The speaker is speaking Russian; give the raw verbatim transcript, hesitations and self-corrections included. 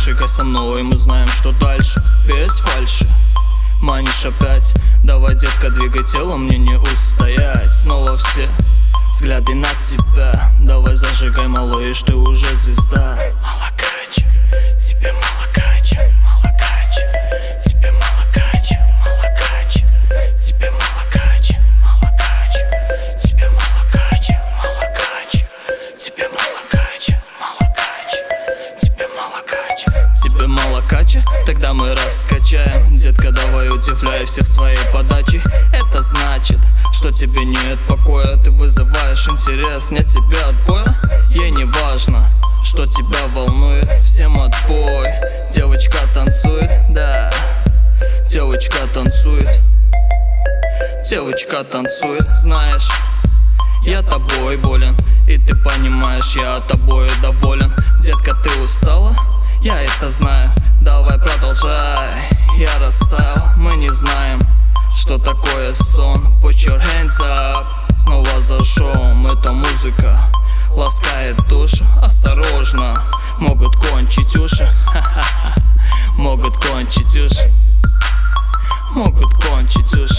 зажигай со мной, мы знаем, что дальше. Без фальши манишь опять. Давай, детка, двигай телом, мне не устоять. Снова все взгляды на тебя. Давай зажигай, малыш, ты уже звезда. Малакач, тебе малакач, малакач, тебе малакач, малакач, тебе малакач, малакач, тебе малакач, малакач, тебе малакач, малакач, тебе малакач, тебе малакач. Тогда мы раскачаем, детка, давай удивляй всех своей подачей. Это значит, что тебе нет покоя. Ты вызываешь интерес, нет тебе отбоя. Ей не важно, что тебя волнует. Всем отбой. Девочка танцует, да. Девочка танцует. Девочка танцует, знаешь, я тобой болен, и ты понимаешь, я тобой доволен. Детка, ты устала? Я это знаю. Давай продолжай. Я растаял, мы не знаем, что такое сон. Put your hands up. Снова зашел. Эта музыка ласкает душу. Осторожно, могут кончить уши. Могут кончить уши. Могут кончить уши.